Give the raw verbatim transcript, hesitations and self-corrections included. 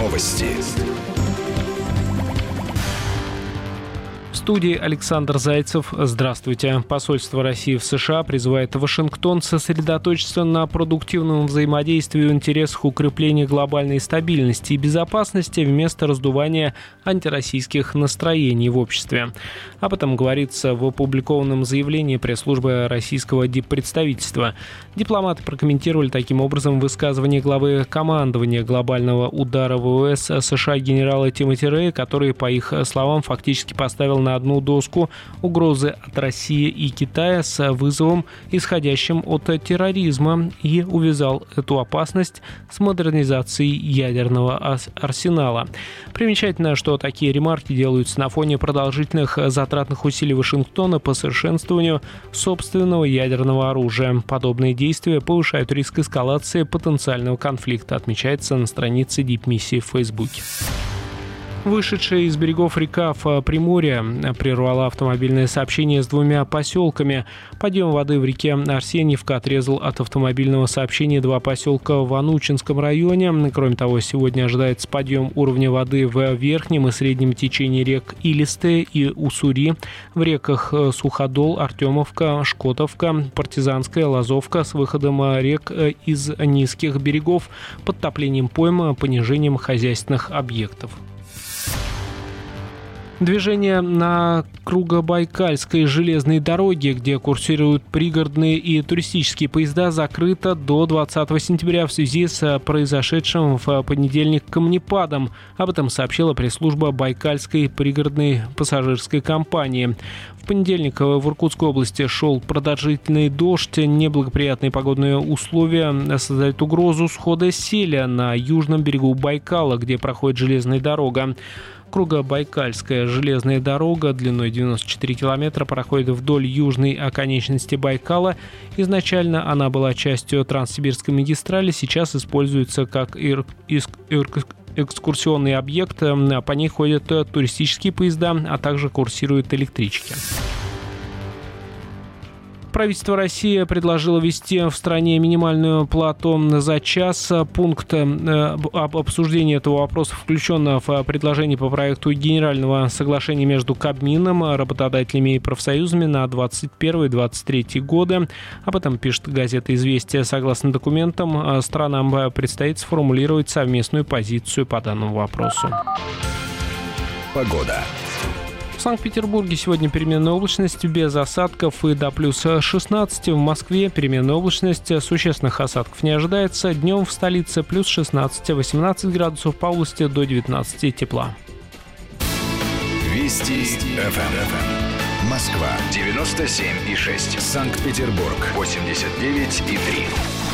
Новости. В студии Александр Зайцев. Здравствуйте. Посольство России в США призывает Вашингтон сосредоточиться на продуктивном взаимодействии в интересах укрепления глобальной стабильности и безопасности вместо раздувания антироссийских настроений в обществе. Об этом говорится в опубликованном заявлении пресс-службы российского диппредставительства. Дипломаты прокомментировали таким образом высказывание главы командования глобального удара ВВС США генерала Тимоти Рэя, который, по их словам, фактически поставил на одну доску угрозы от России и Китая с вызовом, исходящим от терроризма, и увязал эту опасность с модернизацией ядерного арсенала. Примечательно, что такие ремарки делаются на фоне продолжительных затратных усилий Вашингтона по совершенствованию собственного ядерного оружия. Подобные действия повышают риск эскалации потенциального конфликта, отмечается на странице дипмиссии в Фейсбуке. Вышедшая из берегов река в Приморье прервала автомобильное сообщение с двумя поселками. Подъем воды в реке Арсеньевка отрезал от автомобильного сообщения два поселка в Анучинском районе. Кроме того, сегодня ожидается подъем уровня воды в верхнем и среднем течении рек Илистая и Уссури, в реках Суходол, Артемовка, Шкотовка, Партизанская, Лазовка с выходом рек из низких берегов, подтоплением пойм, понижением хозяйственных объектов. Движение на Кругобайкальской железной дороге, где курсируют пригородные и туристические поезда, закрыто до двадцатого сентября в связи с произошедшим в понедельник камнепадом. Об этом сообщила пресс-служба Байкальской пригородной пассажирской компании. В понедельник в Иркутской области шел продолжительный дождь. Неблагоприятные погодные условия создают угрозу схода селя на южном берегу Байкала, где проходит железная дорога. Кругобайкальская железная дорога длиной девяносто четыре километра проходит вдоль южной оконечности Байкала. Изначально она была частью Транссибирской магистрали, сейчас используется как ир- ис- ир- экскурсионный объект. По ней ходят туристические поезда, а также курсируют электрички. Правительство России предложило ввести в стране минимальную плату за час. Пункт об обсуждении этого вопроса включен в предложение по проекту генерального соглашения между Кабмином, работодателями и профсоюзами на двадцать первый - двадцать третий годы. Об этом пишет газета «Известия». Согласно документам, странам предстоит сформулировать совместную позицию по данному вопросу. Погода. В Санкт-Петербурге сегодня переменная облачность без осадков и до плюс шестнадцати. В Москве переменная облачность, существенных осадков не ожидается. Днем в столице плюс шестнадцать - восемнадцать градусов, по области до девятнадцати тепла. Вести эф эм. Москва девяносто семь и шесть. Санкт-Петербург восемьдесят девять и три.